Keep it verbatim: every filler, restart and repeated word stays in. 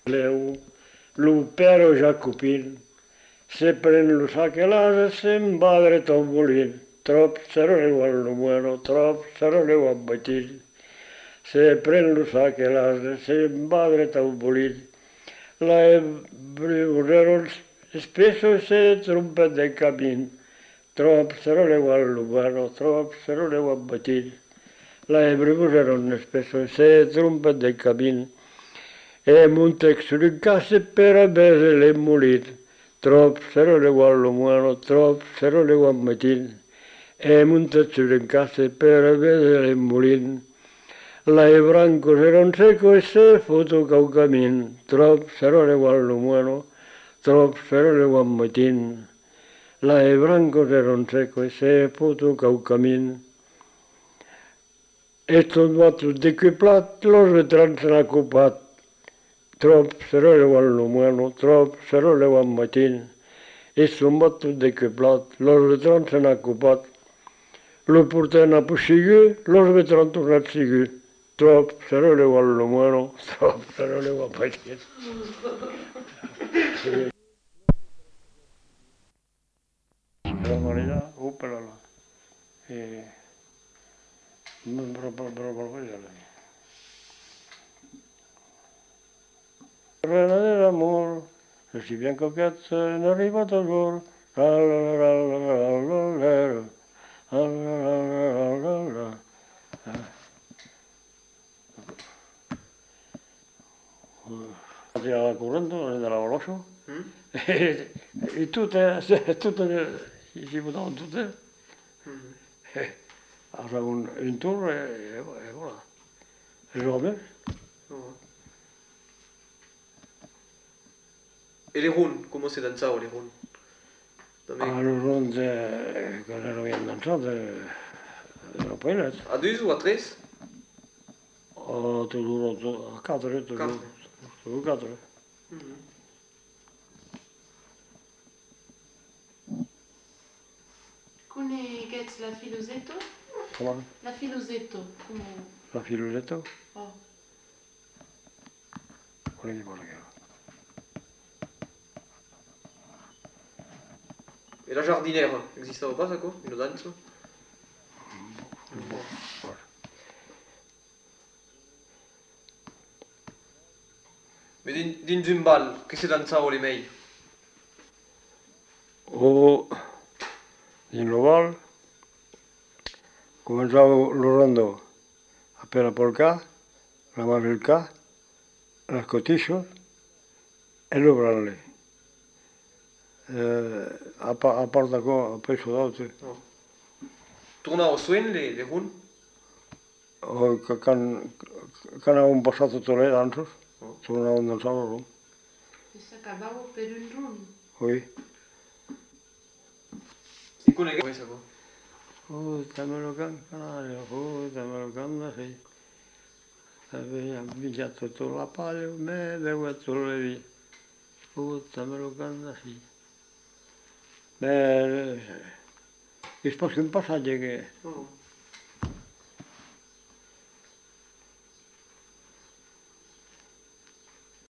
Leu, l'upero Jacopin, se pren lo saquelase, se'n va dret al molí, trop seroleu al numero, trop seroleu al batir. Se pren lo saquelase, se'n va dret al molí, la briureron spesso se trompet del camin, trop seroleu al numero, trop seroleu al batir. La briureron spesso se trompet del camin, e Montex sul casse per avere le molite, trop seroleu al numero, trop seroleu al matin, e Montex sul casse per avere le molite. La brancos eran secos e se foto cau camin, trop seroleu al numero, trop seroleu al matin. La brancos eran secos e se foto cau camin. Estos vatos de que plat los veterans s'han ocupat, trop seroleu al numero, trop seroleu al matin. Estos vatos de que plat los veterans s'han ocupat. Lo porten a Puigsigui, los veterans tornat sigui. Trop seroleu al numero, trop seroleu al matin. La manera, upalala. Eh, Reina dell'amor, se si bien coquette, n'arriva toujours. Era correndo nella orologio e, e tutte, tutte si votavano tutte. Aveva un, un tour e, e voilà. Et je reviens. Et les ronds, comment c'est dans ça, les ronds? Ah, les ronds, eh, quand ero bien dansato, ero poi À deux ou à treize? Oh, toujours, à quatre, toujours. Toujours quatre. Mm -hmm. Connais-tu la filosetto? Comment? La filosetto, come... La filosetto? Oh. Volevi dire. Et la jardinière, n'existe pas ça quoi? Une danse? Bon. Mais dins un bal, che si danzava le mei? O in l'oval comenzava lo rondo appena polka, la marilka, las cotillas e lo bralle. Eh, a, a part d'accord, après ça d'autres. Oh. Tornava au soin les, les ronds? Oh, quand, quand avevamo passato tutte le danze, oh. tornavamo a danzare. E si accavava per un giorno? Oui. E con le questa qua? Oh, damelo canario, oh, damelo canario, sì. Aveva pigliato tutto la paglia, me devo le via. Oh, damelo canario, sì. Beh, è stato un passaggio che... Oh.